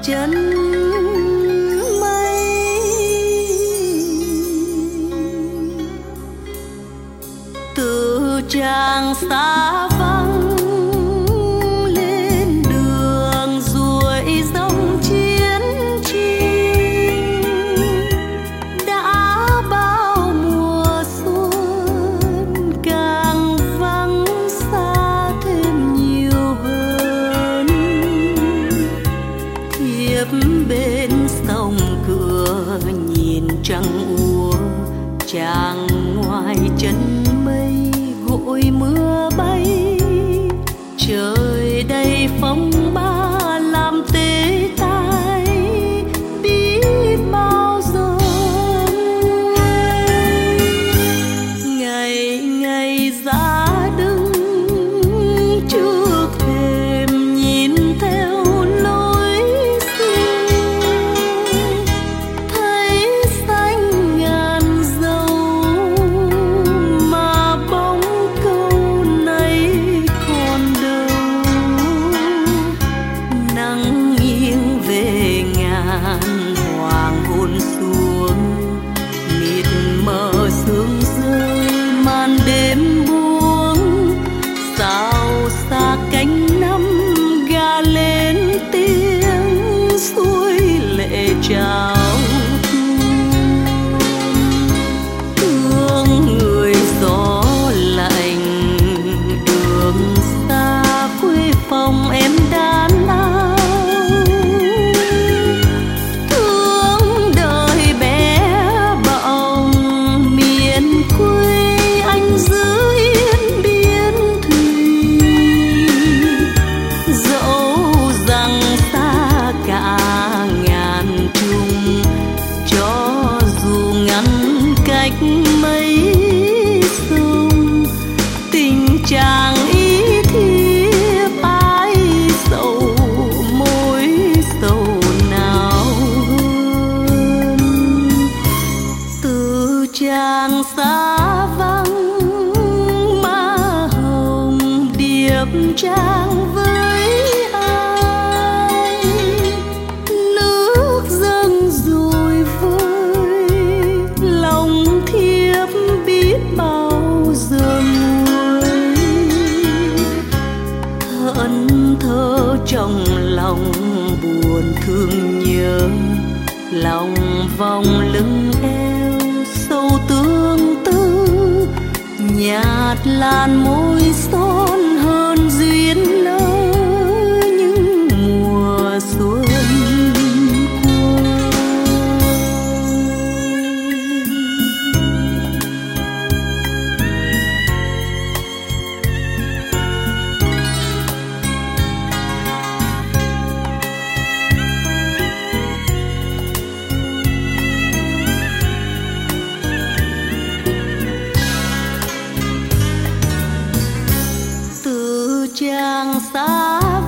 chân mây. Từ tràng xa vắng lên đường ruổi dòng chiến tranh, đã bao mùa xuân càng vắng xa thêm nhiều hơn. Thiếp bên sông cửa nhìn trăng úa, chàng ngoài chân mây gội mưa bay. Trời đầy phong ba làm tê tái biết bao giờ. Ngày ngày ra đứng trước thềm nhìn theo lối xưa, thấy xanh ngàn dâu mà bóng câu này còn đâu. Nắng nghiêng về ngàn hoàng hôn xuống, mịt mờ sương rơi màn đêm buông. Sao xa cánh năm gà lên tiếng suối lệ trào thương người gió lạnh. Đường xa quê phòng em đan lao, thương đời bé bỏng miền quê anh giữ yên biên thùy. Dẫu rằng xa cả ngàn trùng, cho dù ngăn cách mấy sông, tình chàng ý thiếp ai sầu mối sầu nào hơn. Từ chàng xa vắng má hồng điệp trang với ai, nước dâng rồi vơi lòng thiếp biết bao giờ nguôi. Thẫn thờ trong lòng buồn thương nhớ, lòng vòng lưng eo sâu tương tư. Nhạt làn môi son hơn duyên nở những mùa xuân qua. Từ tràng xa